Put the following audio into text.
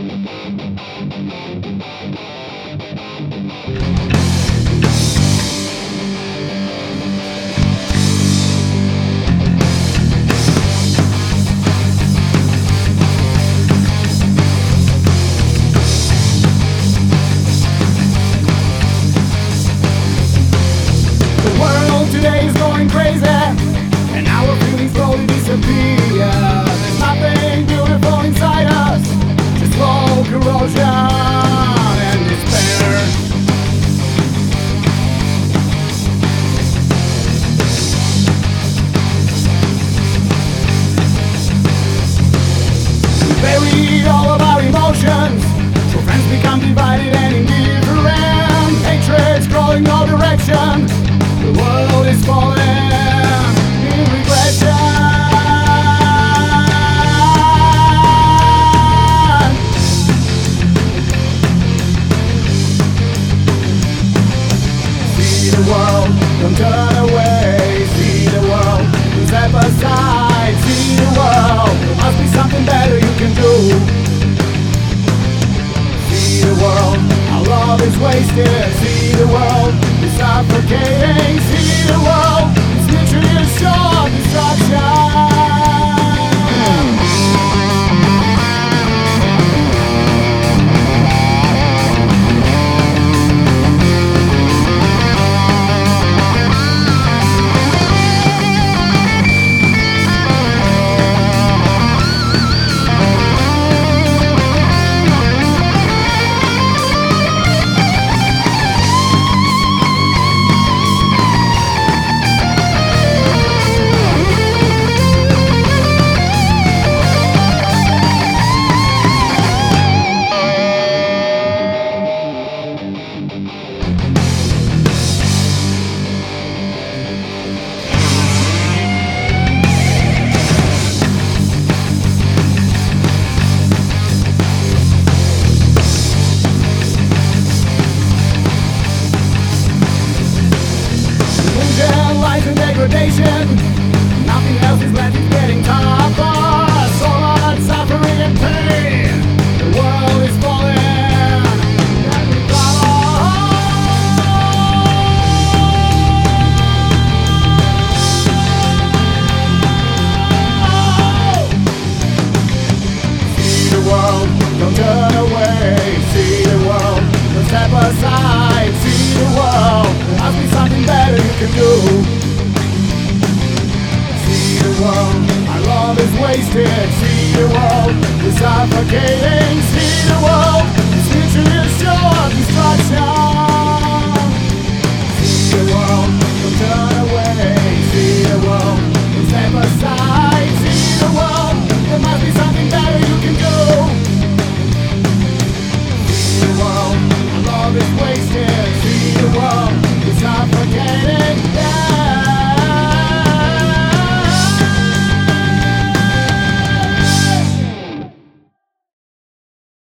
Today is going crazy, and our feelings slowly disappear. There's nothing beautiful inside us, just slow corrosion and despair. We buried all of our emotions, so friends become divided and indifferent. Hatred's crawling all directions. The world is falling in regression. See the world, don't turn away. See the world, don't step aside. See the world, there must be something better you can do. See the world, our love is wasted. See the world, it's suffocating. See the world, it's literally a show of destruction. Nothing else is left, it's getting tougher. So much suffering and pain. The world is falling and we fall. See the world, don't turn away. See the world, don't step aside. See the world, there must be something better you can do. Our love is wasted. See the world, we're suffocating.